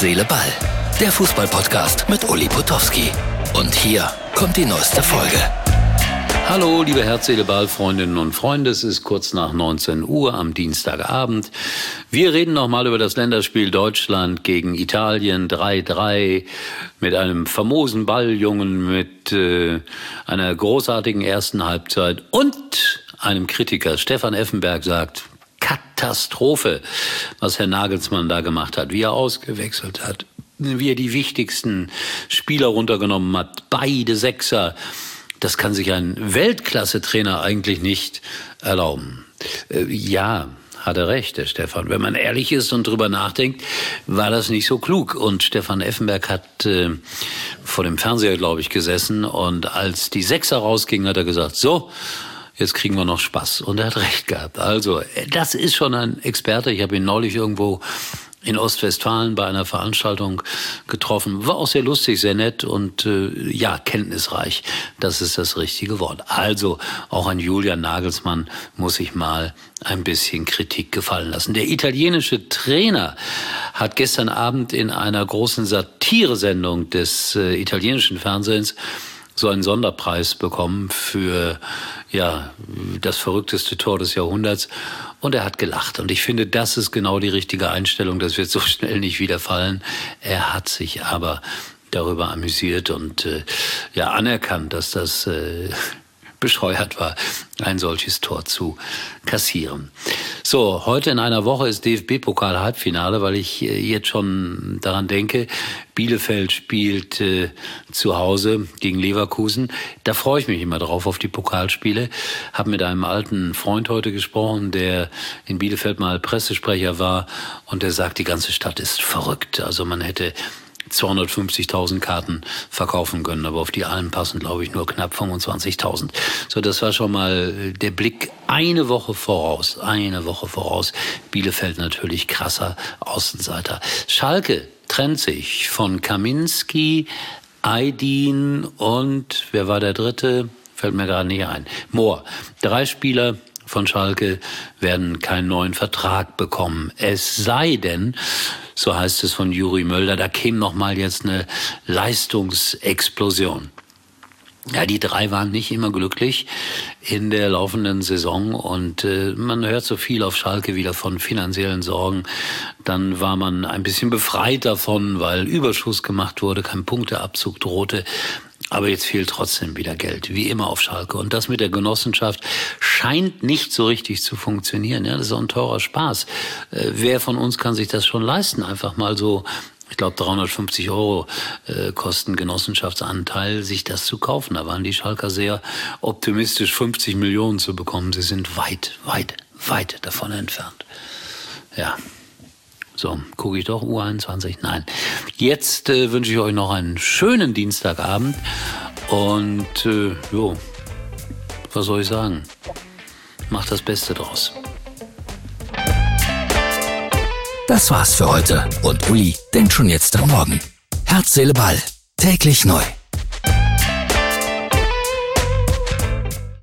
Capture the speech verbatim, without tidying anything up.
Seele, Ball. Der Fußball-Podcast mit Uli Potowski. Und hier kommt die neueste Folge. Hallo, liebe Herz, Seele, Ball, Freundinnen und Freunde. Es ist kurz nach neunzehn Uhr am Dienstagabend. Wir reden nochmal über das Länderspiel Deutschland gegen Italien drei drei mit einem famosen Balljungen, mit äh, einer großartigen ersten Halbzeit und einem Kritiker. Stefan Effenberg sagt, Katastrophe, was Herr Nagelsmann da gemacht hat, wie er ausgewechselt hat, wie er die wichtigsten Spieler runtergenommen hat, beide Sechser. Das kann sich ein Weltklasse-Trainer eigentlich nicht erlauben. Äh, ja, hat er recht, der Stefan. Wenn man ehrlich ist und drüber nachdenkt, war das nicht so klug. Und Stefan Effenberg hat äh, vor dem Fernseher, glaube ich, gesessen. Und als die Sechser rausgingen, hat er gesagt, so, jetzt kriegen wir noch Spaß. Und er hat recht gehabt. Also, das ist schon ein Experte. Ich habe ihn neulich irgendwo in Ostwestfalen bei einer Veranstaltung getroffen. War auch sehr lustig, sehr nett und äh, ja, kenntnisreich. Das ist das richtige Wort. Also, auch an Julian Nagelsmann muss ich mal ein bisschen Kritik gefallen lassen. Der italienische Trainer hat gestern Abend in einer großen Satiresendung des äh, italienischen Fernsehens so einen Sonderpreis bekommen für ja das verrückteste Tor des Jahrhunderts. Und er hat gelacht. Und ich finde, das ist genau die richtige Einstellung. Das wird so schnell nicht wieder fallen. Er hat sich aber darüber amüsiert und äh, ja anerkannt, dass das äh, bescheuert war, ein solches Tor zu kassieren. So, heute in einer Woche ist D F B-Pokal-Halbfinale, weil ich äh, jetzt schon daran denke, Bielefeld spielt äh, zu Hause gegen Leverkusen. Da freue ich mich immer drauf, auf die Pokalspiele. Habe mit einem alten Freund heute gesprochen, der in Bielefeld mal Pressesprecher war und der sagt, die ganze Stadt ist verrückt. Also man hätte zweihundertfünfzigtausend Karten verkaufen können, aber auf die Alm passen, glaube ich, nur knapp fünfundzwanzigtausend. So, das war schon mal der Blick eine Woche voraus, eine Woche voraus. Bielefeld natürlich krasser Außenseiter. Schalke trennt sich von Kaminski, Aydin und, wer war der dritte? Fällt mir gerade nicht ein. Mohr. Drei Spieler von Schalke werden keinen neuen Vertrag bekommen. Es sei denn, so heißt es von Juri Mölder, da käme noch mal jetzt eine Leistungsexplosion. Ja, die drei waren nicht immer glücklich in der laufenden Saison und äh, man hört so viel auf Schalke wieder von finanziellen Sorgen. Dann war man ein bisschen befreit davon, weil Überschuss gemacht wurde, kein Punkteabzug drohte. Aber jetzt fehlt trotzdem wieder Geld, wie immer auf Schalke. Und das mit der Genossenschaft scheint nicht so richtig zu funktionieren. Ja, das ist auch ein teurer Spaß. Äh, wer von uns kann sich das schon leisten? Einfach mal so, ich glaube, dreihundertfünfzig Euro äh, kosten Genossenschaftsanteil, sich das zu kaufen. Da waren die Schalker sehr optimistisch, fünfzig Millionen zu bekommen. Sie sind weit, weit, weit davon entfernt. Ja. So, gucke ich doch U einundzwanzig? Nein. Jetzt äh, wünsche ich euch noch einen schönen Dienstagabend und äh, jo, was soll ich sagen? Macht das Beste draus. Das war's für heute und Uli denkt schon jetzt am Morgen. Herz, Seele, Ball. Täglich neu.